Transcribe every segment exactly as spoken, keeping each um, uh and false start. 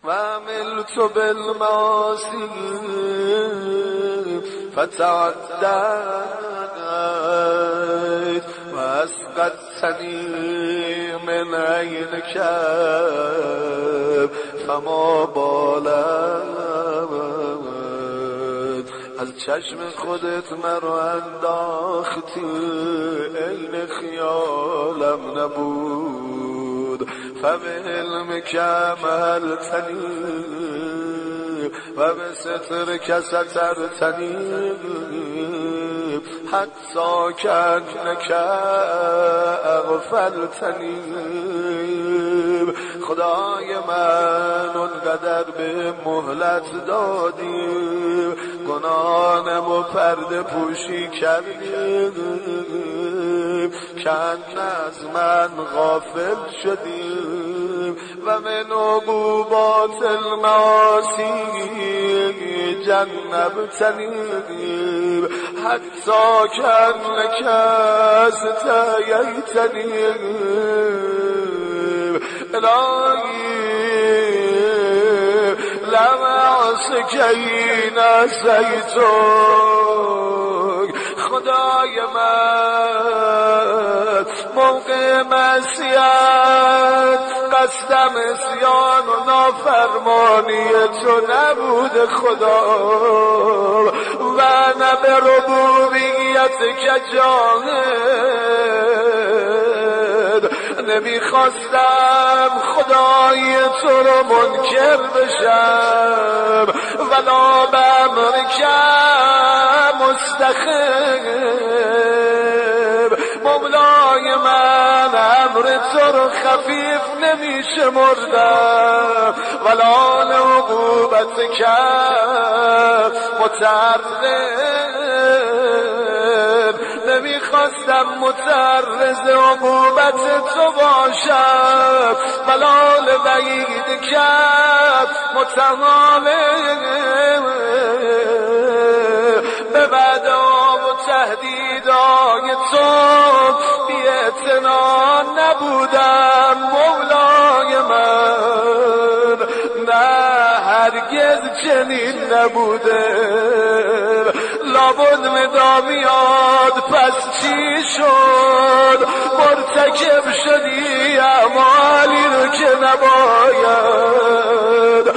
و عملت بالمعاصی فتعدیت و اسقطتنی من عینک فما بالت. از چشم خودت مرا انداختی، عین خیالم نبود. فبعلمک عملتنی و به سترک سترتنی حتی کانک اغفلتنی. خدای من اونقدر به مهلت دادی، گناهانم و پرده پوشی کردی، که از من غافل شدی. و من عقوبات المعاصی جنبتنی حتی کانک استحییتنی. الهی لم اعصک این عصیتک. خدای من موقع معصیت قصدم عصیان و نافرمانی تو نبود خدا، و نه به ربوبیت که جاهد. نمیخواستم خدای تو رو منکر بشم، ولا به امرک مستخب. مولای من امر تو رو خفیف نمیشه مردم، ولا لعقوبت که متعرض. نمیخواستم متعرض عقوبت تو باشم، ولا لوعید که متحامل. به وعده‌ها و تهدیدهای تو بی‌اعتنا نبودم مولای من، نه هرگز چنین نبوده. لابد مدامیاد پس چی شد؟ مرتکب شدی اعمالی رو که نباید،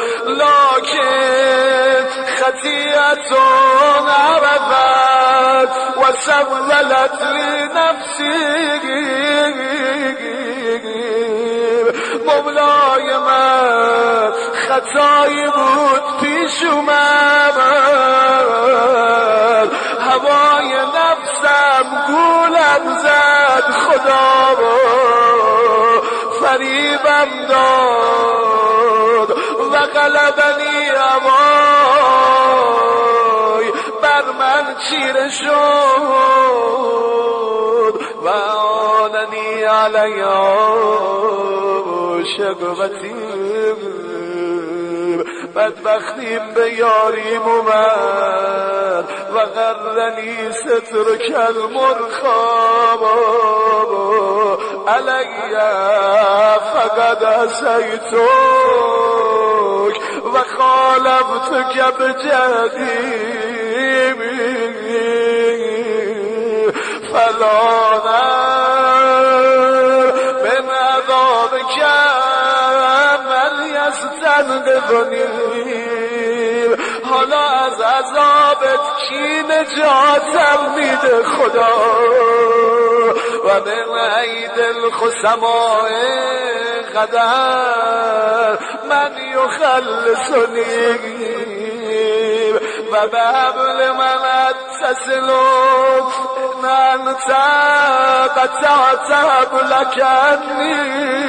لکن خطیئتون عرفت و سولت لنفسی. مولای من خطایی بود پیش اومد، هوای نفسم گولم زد، خدا فریبم داد و غلبنی هوای بر من چیره شد. و آننی علیها شقوتی، بدبختیم به یاریم اومد. و غرنی سترک المرخاب علی فقد عصیتک و خالفتک بجدیم فلانا من عذابک من یستنقذنی. حالا از عذابت کی نجاتم میده خدا؟ و من عید الخصماء قدر من یخلصنی و به حبل من اتصل انت قطعت حبلک عنی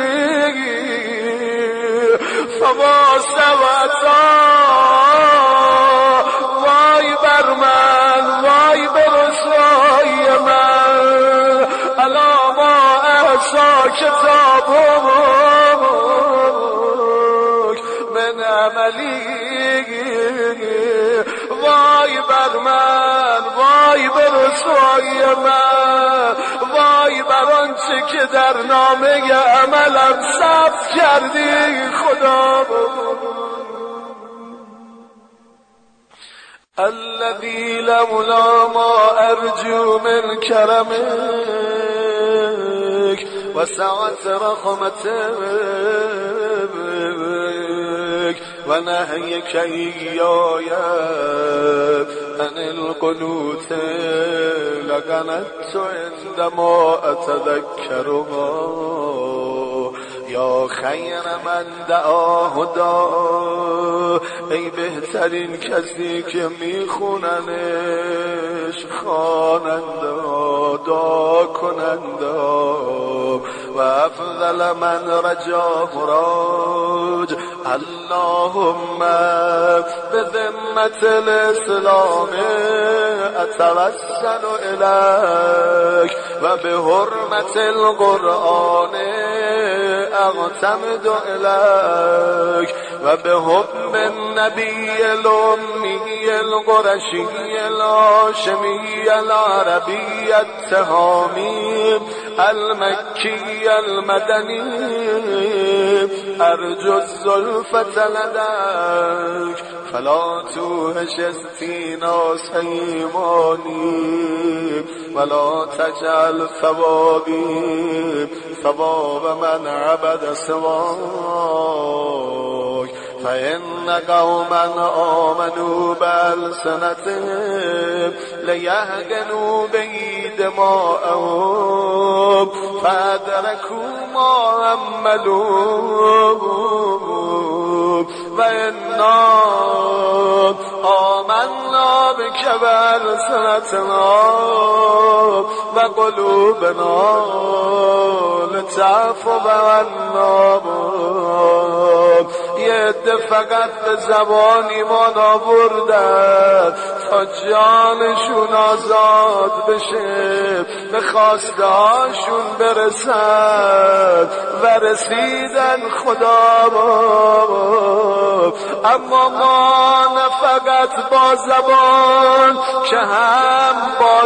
فما سوتا. وای بر من، وای بر رسوای من، الا ما احسا کتابک من عملی. وای بر من، وای بر رسوای من، وای بر آنچه که در نامه عملم ثبت کردی خدا. الذي لولا ما أرجو من كرمك وسعة رحمتك ونهيك إياي عن القنوت لقنت عندما أتذكرها یا خیر من دعاه دعا، ای بهترین کسی که میخوننش خواننده دعا کننده و افضل من رجا مراج. اللهم بذمة الاسلام اتوسل الیک و بحرمت القرآن اعتمد الیک و بحکم النبی الأمی القرشی الهاشمی العربی التهامی المکی المدنی ارجو الزلفة لدیک فلا توهش استینا سیمانی ولا تجعل ثوابی ثواب من عبد سواک فإن قوما آمنوا بألسنتهم ليهجنوا به دماءهم فأدركوا ما عملوا وإنا آمنا بك بألسنتنا وقلوبنا لتعفو عنا. یه عده فقط به زبان ایمان آوردن تا جانشون آزاد بشه، به خواسته هاشون برسن و رسیدن خدا با. اما ما نه فقط با زبان که هم با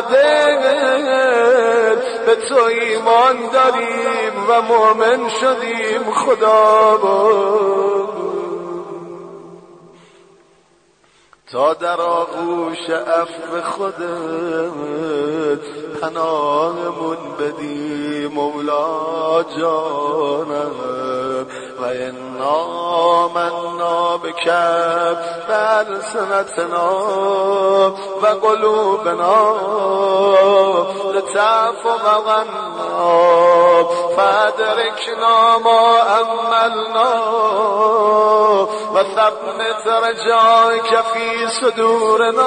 دل به تو ایمان داریم و مؤمن شدیم خدا با. تا در آغوش عفو خودت پناهمون بدی مولا جانم و انا منا بک بألسنتنا و قلوبنا لتعفو عنا فادرکنا ما عملنا و ثبت رجائک فی صدورنا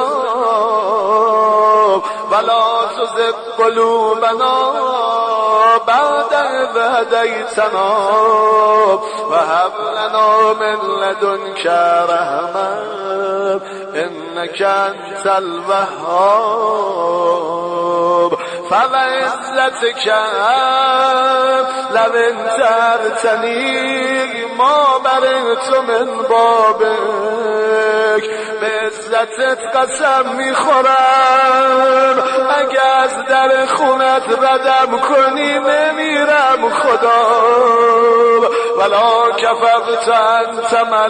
ولا تزغ قلوبنا بعد إذ هديتنا وهب لنا من لدنك رحمة إنك أنت الوهاب. فبعزتك لو انترتني ما برئت من بابك. به عزتت قسم میخورم اگه از در خونت ردم کنی نمیرم خدا. ولا کفقت عن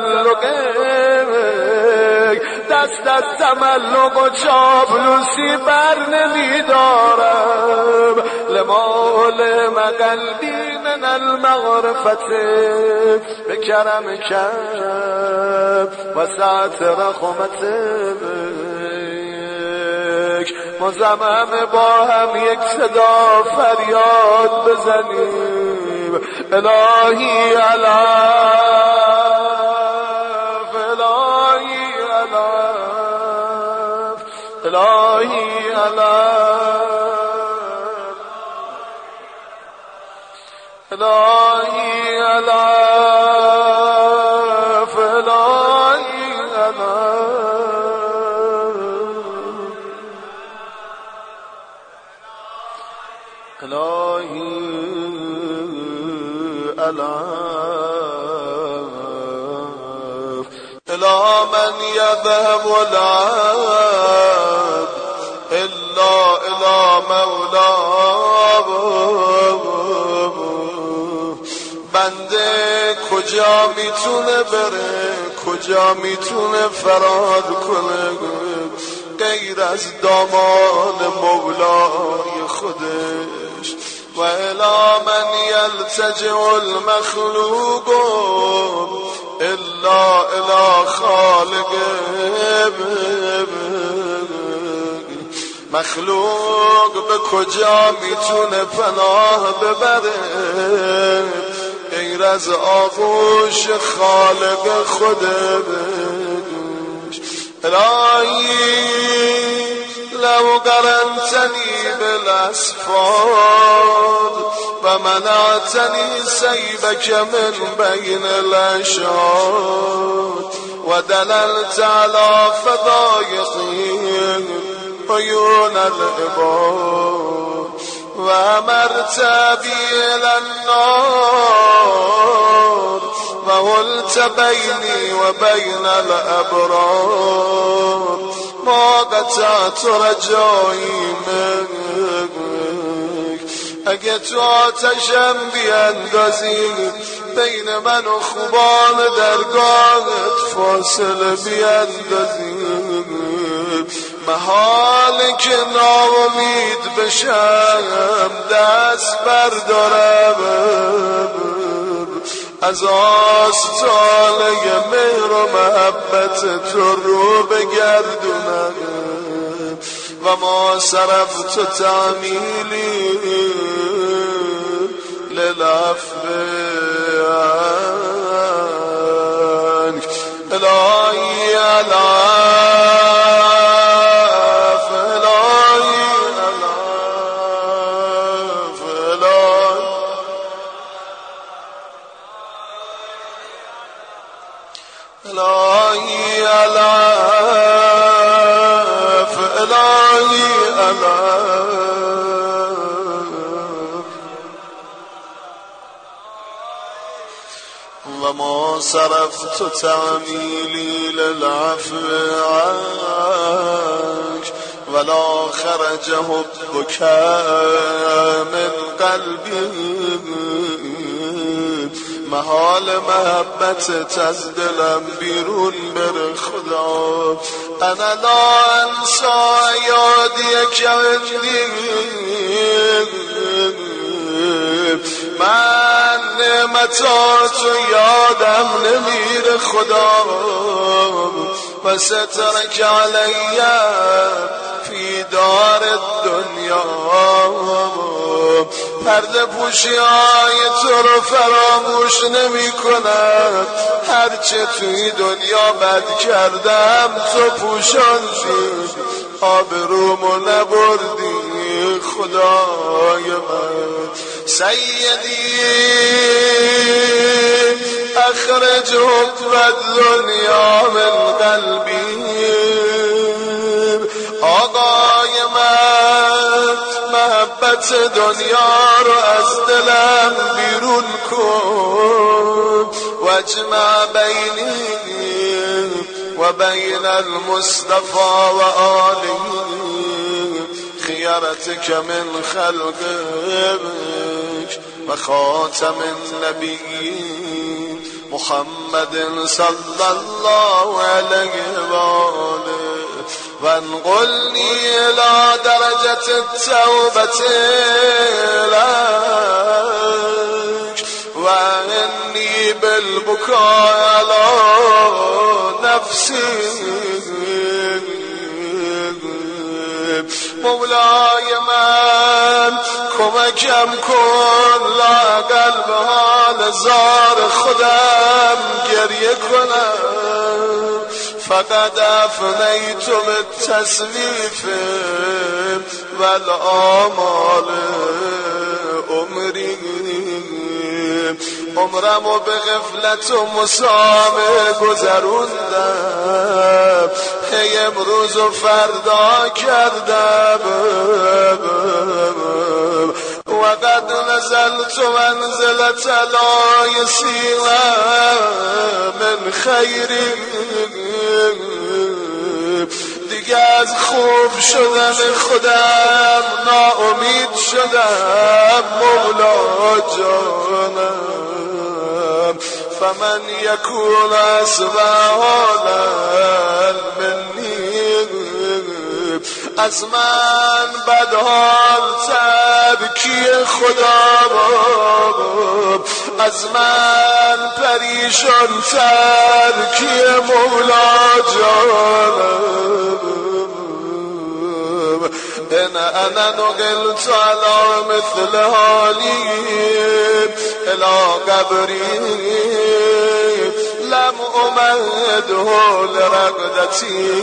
تملقک، دست از تملق و چاپلوسی بر نمیدارم. لما علم قلبی من المغرفت بکرمک وسعت رحمتک. مزمم با هم یک صدا فریاد بزنیم الهی الاف الهی الاف الهی الاف الهی الاف الهی الاف الهی الاف إلى من يذهب العبد إلا إلى مولاه. بنده کجا میتونه بره، کجا میتونه فرار کنه، غیر از دامان مولای خودش. و الی من یلتجئ المخلوق الا الی خالقه. مخلوق به کجا میتونه پناه ببره غیر از آغوش خالق خودش. الهی لو قرنتنی بالاسفاد و منعتنی سیبک من بین الاشهاد و دللت علی فضایقی عیون العباد و امرت بی الی النار و حلت بینی و بین الابرار ما قطعت رجایی منک. اگه تو آتشم بیندازی بین من و خوبان درگاهت فاصله بیندازی محاله که ناامید بشم دست بردارم از آستانه مهر و محبت تو رو بگردونم و ما صرفت تعمیلی للعفو عنک. الهی العفو الهی العفو الهی العفو الهی العفو و ما صرفت تعمیلی للعفو عنک ولا خرج حبک من قلبی. محال محبت از دلم بیرون بره خدا. انا لا انسا یادی کندی من نعمتاتو یادم نمیره خدا. و سترک علی فی دار الدنیا پرده پوشی های تو رو فراموش نمی کند. هرچه توی دنیا بد کردم تو پوشاندی آبرومو نبردی خدای من. سیدی اخرج حب الدنیا من قلبی. آقای من محبت دنیا رو از دلم بیرون کن و اجمع بینی و بین المصطفى و آله خیارتک من خلقک و خاتم النبیین محمد صلی الله علیه و آله و انقلنی الى درجة التوبة لك و انی بالبکاء علی نفسی. مولای من کمکم کن لااقل به حال زار خودم گریه کنم. فقد افنیت بالتصنیف والآمال عمری. عمرمو به غفلت و مسامه گذروندم هی امروز و فردا کردم و قد نزلت منزلت لا یسیر من خیری. دیگه از خوب شدن خودم ناامید شدم مولا جانم. فمن یکون اسبع حالا منی از من بدحال تر کیه خدا، از من پریشان تر کیه مولا جانم. ان انا نقلت على مثل حالی الى قبری لم امده لرقدتی.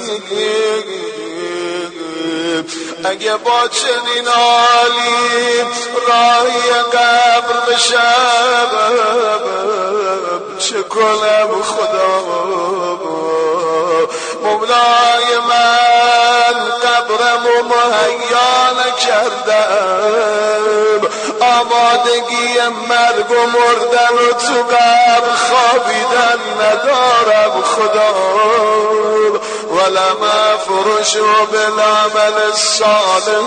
اگه با چنین حالی راهی قبر بشم چه کنم خدا؟ مولای من قبرم و مهیا نکردم، آمادگی مرگ و مردن و تو قبر خوابیدن ندارم خدا. ولم افرش بالعمل الصالح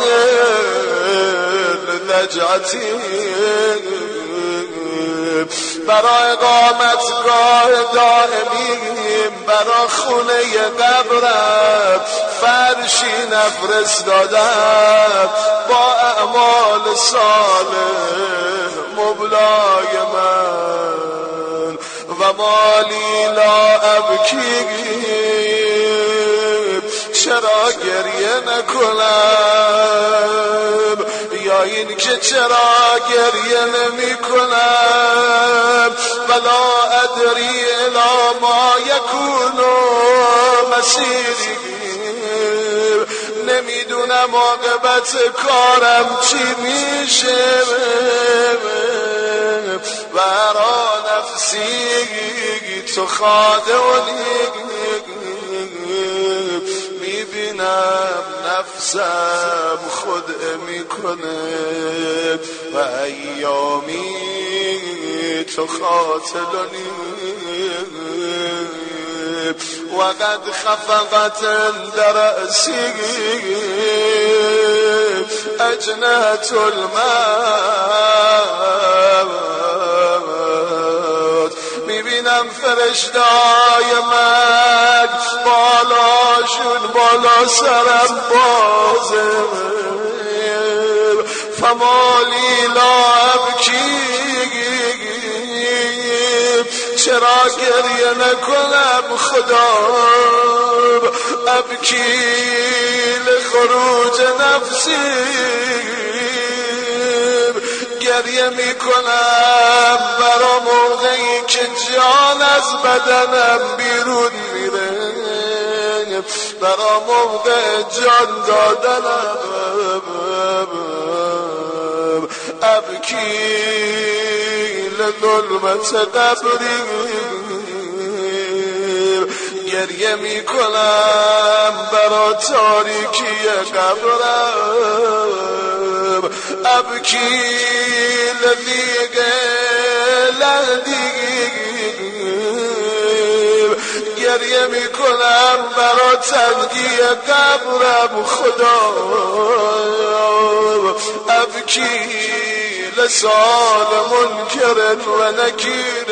لجعتی. برای اقامتگاه دائمیم برای خونه قبرم فرشی نفرستادم با اعمال صالح مولای من. و مالی لا ابکی، چرا گریه نکنم؟ یا این که چرا گریه نمی کنم؟ ولا ادری الی ما یکون مسیری، نمیدونم عاقبت کارم چی میشه. برا نفسی تو خادعونی، میبینم نفسم خدعه میکنه و ایامی تو خاطلونی. و قد خفقت درأسی اجنحة الموت. میبینم فرشته‌های مرگ بالاشون بالا سرم بازه. فمالی لا ابکی، چرا گریه نکنم خدا؟ ابکی لخروج نفسی، گریه میکنم برا موقعی که جان از بدنم بیرون میره، برا موقع جان دادنم. ابکی لظلمت قبری، گریه میکنم برا تاریکی قبرم. ابکی لذیق لهدی، گریه میکنم برا تنگی قبرم خدا. ابکی لسال منکر و نکیر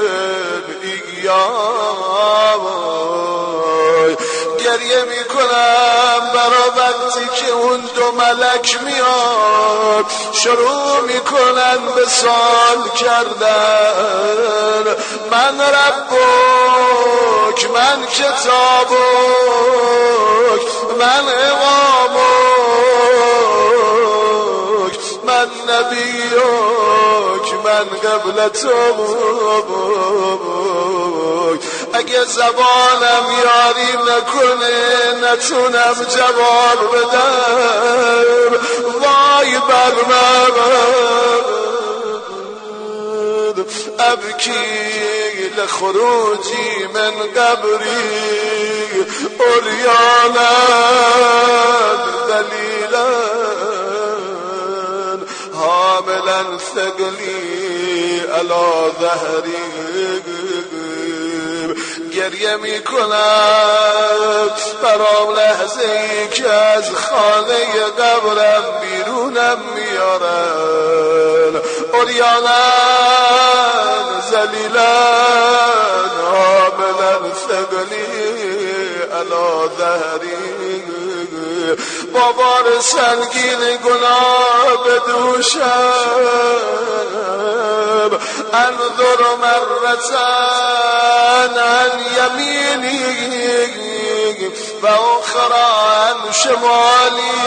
ایام، گریه میکنم برا وقتی که اون دو ملک میاد شروع میکنن به سوال کردن. من ربک، من کتابک، من امامک، من نبیک، من قبلتک. اگه زبانم یاری نکنه نتونم جواب بدم، وای بر من. ابکی لخروجی من قبری عریانا ذلیلا حاملا ثقلی علی ظهری. گریه میکنم برام لحظه ای که از خانه قبرم بیرونم میارن، عریانا ذلیلا حاملا ثقلی علی ظهری. با بار سنگین گناه بدوشم انظر مرتن عن یمینی و اخرى عن شمالی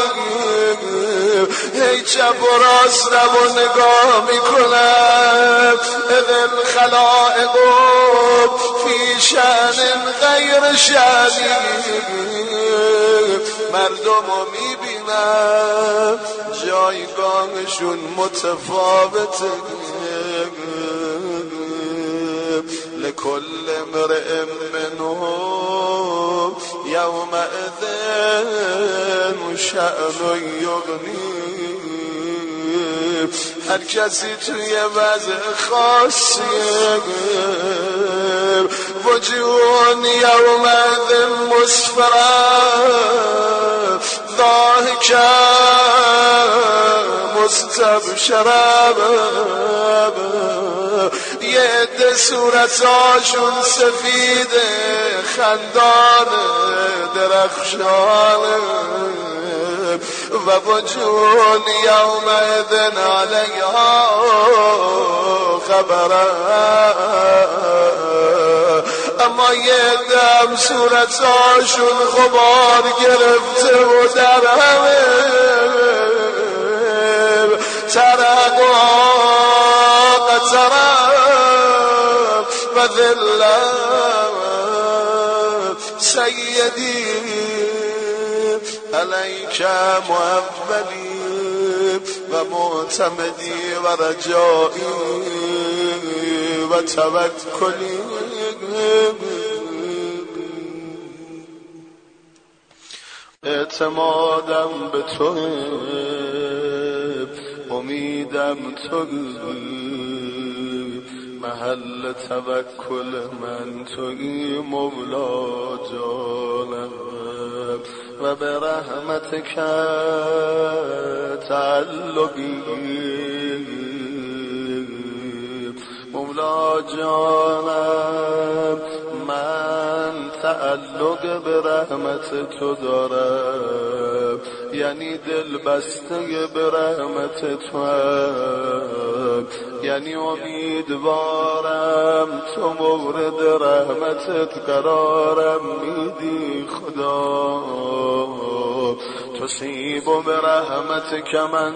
هی چپ و راستم و نگاه میکنم اذ الخلائق فی شأن غیر شأنی مردم رو میبینم جایگاهشون متفاوته لكل امرئ منهم يومئذ شأن یغنی هر کسی توی وضع خاصیه وجوه یومئذ مسفرة ضاحکة مستبشرة یه عده صورتاشون سفیده خندانه درخشانه و وجوه یومئذ علیها غبرة اما یه دم صورتاشون غبار گرفته و در همه ترقها قطرة و ذلة سیدی علیک معولی و معتمدی و رجائی و توکلی اعتمادم به تو امیدم تو محل توکل من توی مولا جانم و به رحمتک تعلقی مولا جانم من تعلق به رحمت تو دارم یعنی دل بسته به رحمت تو هم یعنی امیدوارم تو مورد رحمتت قرارم میدی خدا تصیب برحمتک من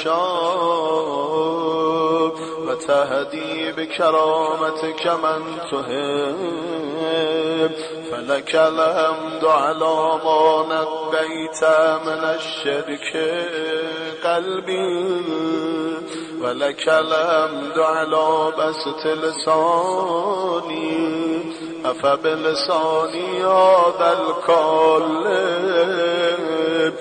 تشاء و تهدی بکرامتک من تحب فلک الحمد علی ما نقیت من الشرک قلبی ولک الحمد علی بسط لسانی افبلسانی هذا الکالب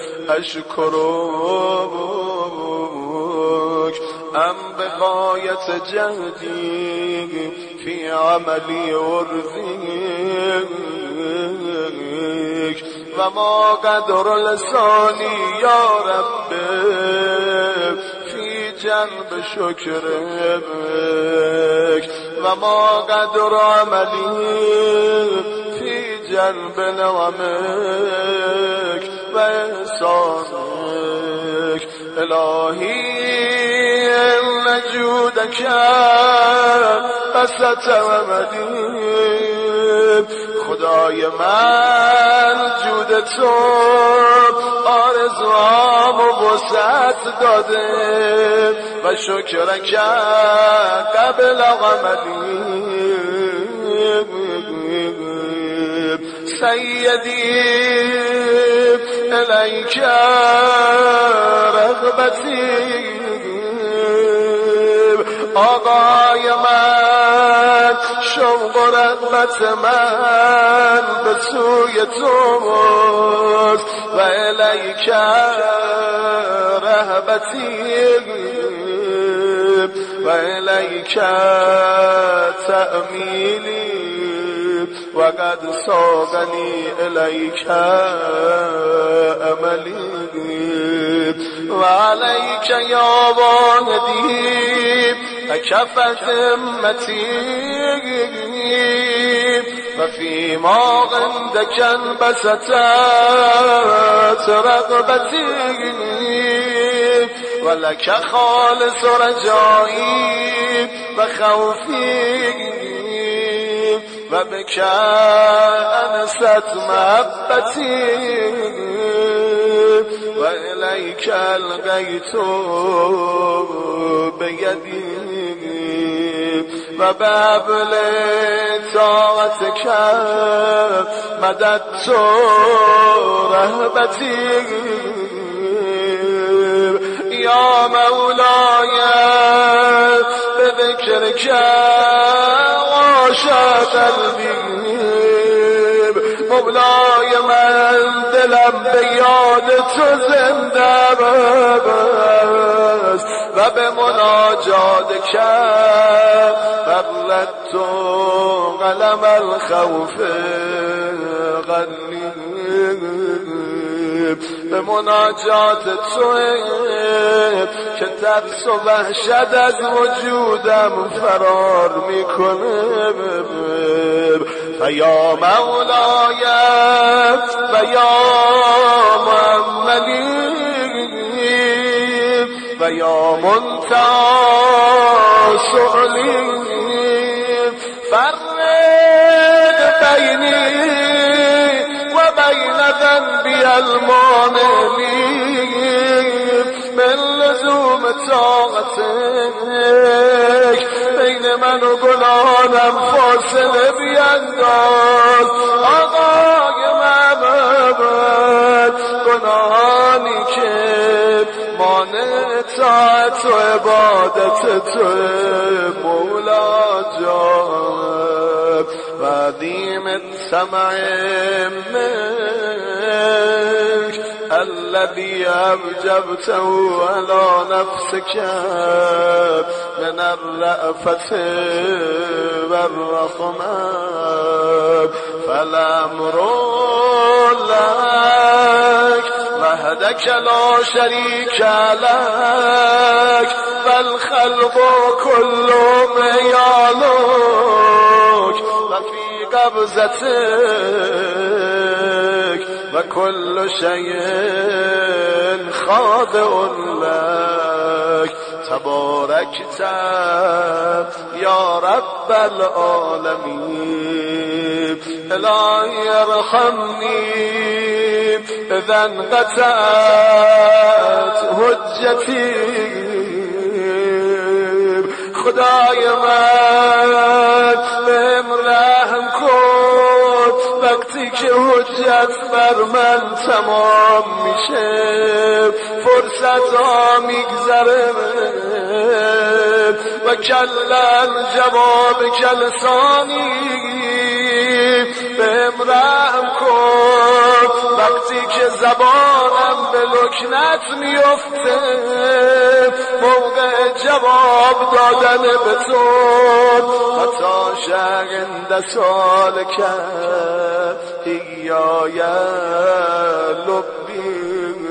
اشکرک ام بغایت جهدی فی عملی ارضیک و ما قدر لسانی یا رب فی جنب شکرک و ما قدر عملی فی جنب نعمک و احسانک الهی ان جودک بسط و مدید خدای من جود تو آرزوامو وسعت داده و شکرک قبل عملی سیدی الیک رغبتی آقای من شوق و رغبت من به سوی توست و الیک رهبتی و الیک تأمیلی و قد ساقنی الیک املی و علیک یا واحدی اکفت امتی ففيما عندك انبسطت رغبتي ولك خالص رجائي وخوفي وبك أنست محبتي وإليك ألقيت بيدي وبابل طاعتك مددت رهبتي يا مولاي بذكرك عاش قلبي مولاي من دلم بیاد تو زنده بست و به مناجات کرد بغلت قلم الخوف غلیب به مناجات تو که ترس و وحشت از وجودم فرار میکنه فیا مولاي و یا محمدی و یا منتهی سؤلی فرق بینی و بین ذنبی المانعی من لزوم طاعتک بین من و گناهانم فاصله بینداز آقای محمد گناهانی که مانع طاعت و عبادت تو مولا جان و دیم السمع منك الذي أوجبته على نفسك من الرأفة والرحمة فالأمر لك وحدك لا شريك لك فالخلق كلهم يعلوك وفي قبضتك وكل شيء خاضع لك تباركت يا رب العالمين إلهي ارحمني إذا انقطعت حجتي خدای من بهم رحم کن وقتی که حجت بر من تمام میشه فرصت ها میگذره و کلن جواب کلسانی بهم رحم کن وقتی که زبانم به لکنت میفته موقع جواب دادن به تو و تا شغند سال کرد ایای لبی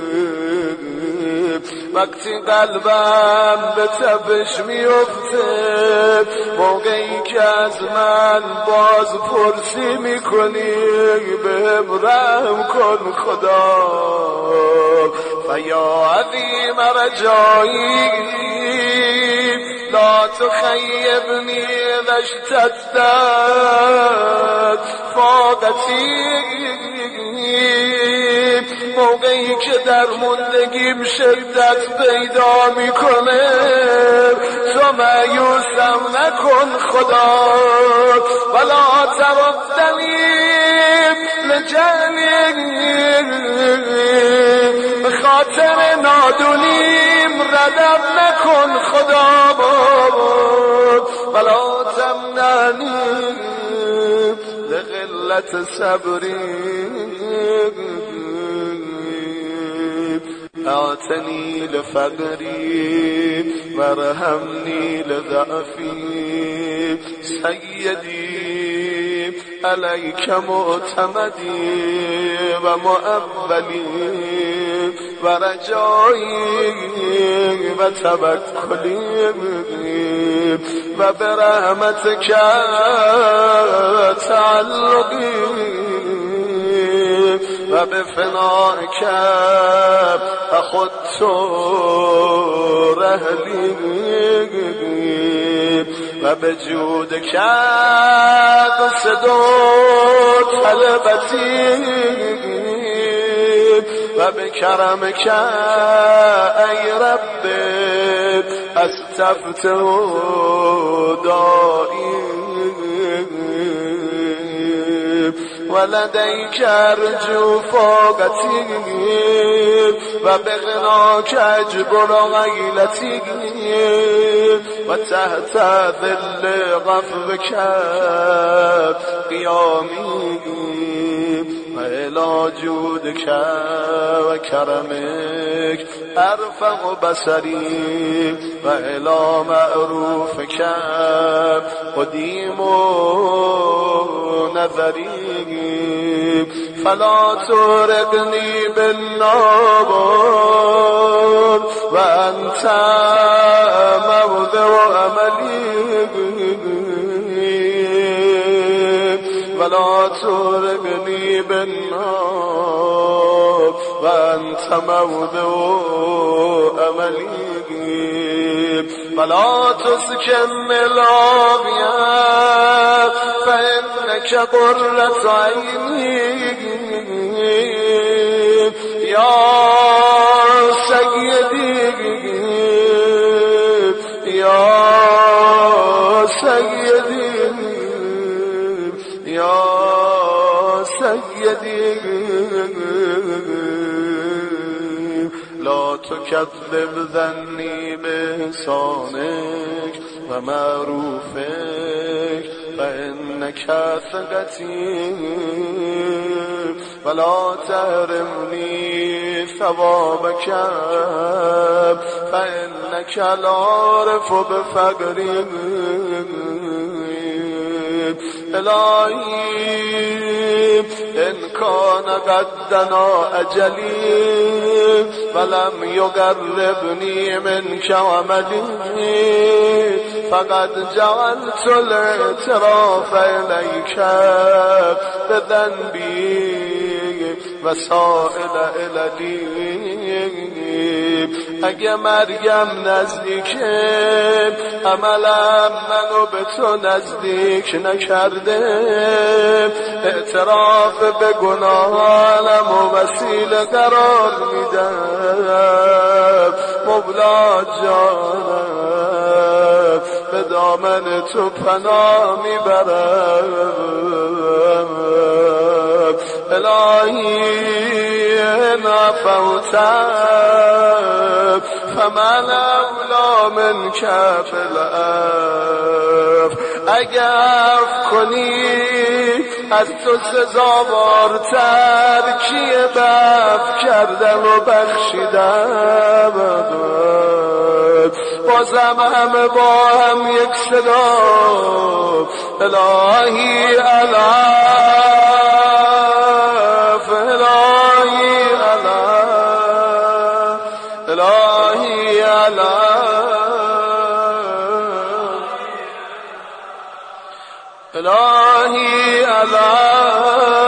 وقتی قلبم به تپش میفته موقعی که از من باز پرسی میکنی بهم رحم کن خدا فیا عظیم رجایی لا تخيبني إذا اشتدت فاقتي موقعی که در موندگیم شدت پیدا میکنه تو مایوسم نکن خدا ولا تردنی لجهلی به خاطر نادونیم ردم نکن خدا ولا تمنعنی لقلت صبری اعتنی لفقری وارحمنی لضعفی سیدی علیک معتمدی و معولی و رجایی و توکلی و به رحمتک تعلقی و به فنائک اخذت رحلی و به جودک قصد طلبتی و به کرمک ای رب استفتح دائی ولدیک ارجو فاقتی و به غناک اجبر غیلتی و تحت ظل غفوک قیامی و الی جودک و کرمک ارفع بصری و الی معروفک قدیم نظری فلا ترقنی بالنار و انت موضع عملی ولا ترقنی بالنار و انت موضع عملی ولا تسكن العافية فإنك قرة عيني يا سيدي يا سيدي يا سيدي لا تكذب ظني بإحسانك ومعروفك فإنك ثقتي ولا تحرمني ثوابك فإنك العارف بفقري إلهي إن كان قد دنا أجلي ولم يقربني منك عملي فقد جعلت الاعتراف إليك بذنبي وسائل إلدي اگه مرگم نزدیکه عملم منو به تو نزدیک نکرده اعتراف به گناهانم و وسیله قرار میدم مولا جانم به دامن تو پناه میبرم الهی نفوتم فمن اولا من کف العفو اگه عفو کنی از تو سزاوارتر کیه به عفو کردن و بخشیدن بازم همه با هم یک صدا الهی العفو الهی العفو الهی العفو الهی العفو